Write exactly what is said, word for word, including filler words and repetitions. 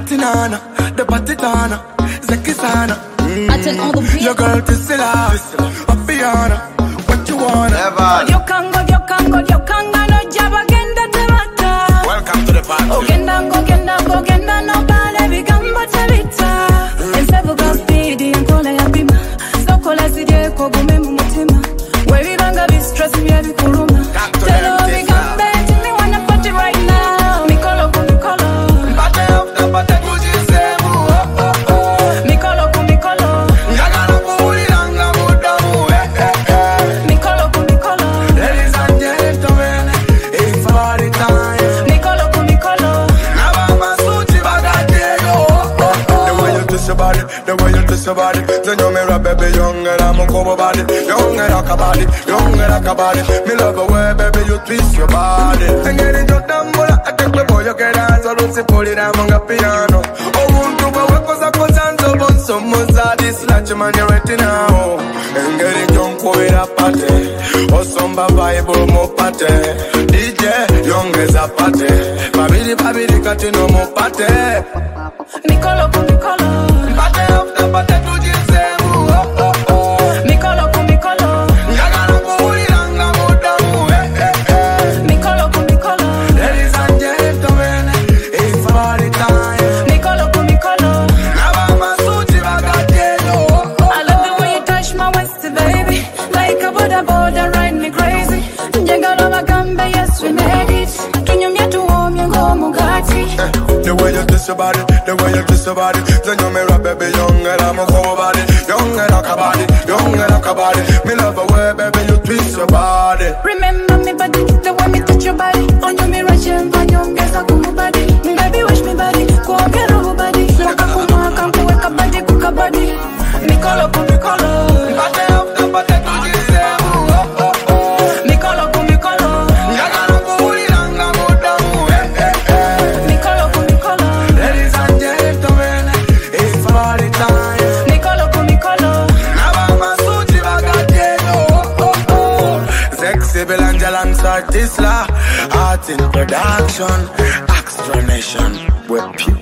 Patinana, the patinana, Zekisana. Attend all the beats. Your girl Tisila, Apiana, what you want? Never. Yo kango, yo kango, yo kango, no jaba genda temata. Welcome to the party. O genda, go genda, go genda, no bale bigamba tabita. Ensebu gaspidi, ankole ya bima. Soko la zide kwa gume mumutima. Wewe banga bi stress vya bikuruma. Telo bigambe, timi wanna party right now. Mikolo ku mikolo. Pate after pate kujisemu, oh oh oh. Mikolo ku mikolo. Yagala kuuliranga mudamu, eh eh eh. Mikolo ku mikolo. Ladies and gentlemen, it's party time. Mikolo ku mikolo. Nabama suchi bagateyo, oh oh oh. The way you twist your body, the way you twist your body. Then you me rap baby, young and I'm a cover body. Young and rock a body, young and rock a body. Me love the way baby you twist your body. Then get it your tambula, I take the boy you get dance. I don't see pull it down on the piano. Oh, won't do but work cause I go dance up on some musa. This latch man you ready now. And get it drunk with a party. Oh, some vibe more party. D J, young as a party. Babidi babidi catching no more party. Mikolo ku mikolo. Party after party to jisemu, oh oh oh. Mikolo ku mikolo. Yagala kuuliranga mudamu, eh eh eh. Mikolo ku mikolo. Ladies and gentlemen, it's party time. Mikolo ku mikolo. Nabama suchi bagateyo, oh oh. I love the way you touch my waist, baby. Like a border border, ride me crazy. Jengalo magambe, yes we made it. Kinyumya tuomye ngomugati. The way you twist your body, the way you twist your body. Then you me rap baby, young and I'm a cover body. Young and rock a body, young and rock a body. Me love the way baby you twist your body. Remember me body, the way me touch your body. On your mirror, chemba nyongeza kumu body. Baby wish me body, kuongera hu body. Mwaka kumwaka kuweka body kuka body. Mikolo ku mikolo. Party after party to jisemu, oh oh oh. Mikolo ku mikolo. Yagala kuuliranga mudamu, eh eh eh. Mikolo ku mikolo. Ladies and gentlemen, it's party time. Mikolo ku mikolo. Nabama suchi bagateyo, oh oh oh. Sexy Belange alongside Tisla, art in production, Extra Nation, we're pure.